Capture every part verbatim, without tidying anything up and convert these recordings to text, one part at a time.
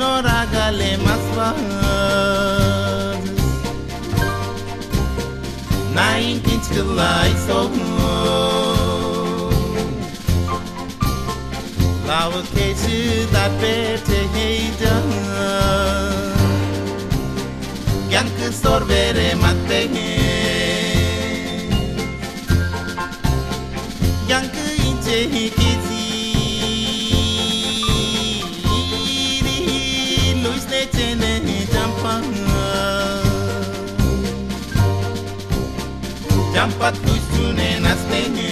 Noragale masvaz Nain kinch gelai so Lawa kechu da perte heija Gyank sorbere matte Gyank inche hikezi Jampat kusune nasne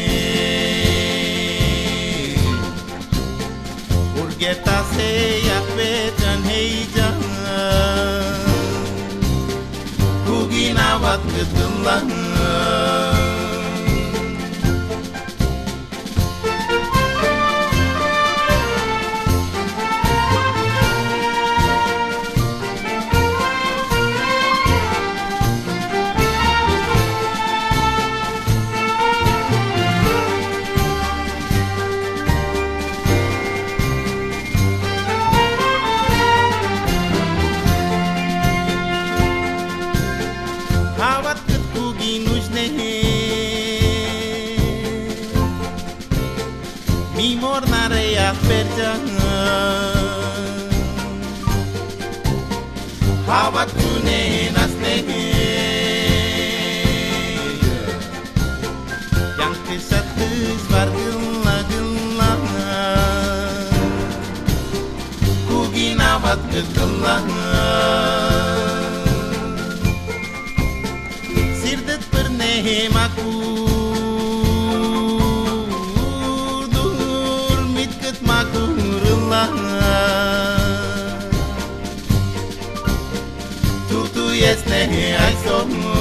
Urgeta se yakvetan heija Kugina wat gıdınlan Mi mornare a perja Hava tune nasne Yang kesatus vargilla gilla Kugina vat gilla Sirdet perne maku Tutu este ai somu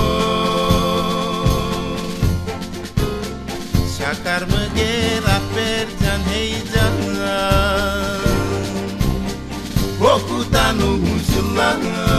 Shakar măgera perjan heijan Okutanu shullah